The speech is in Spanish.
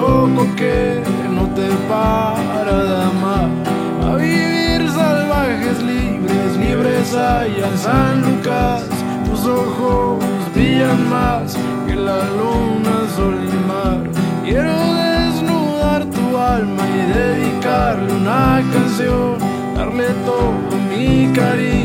loco que no te para de amar. A vivir salvajes, libres, libres allá en San Lucas. Tus ojos brillan más que la luna, sol y mar. Quiero desnudar tu alma y dedicarle una canción, darle todo mi cariño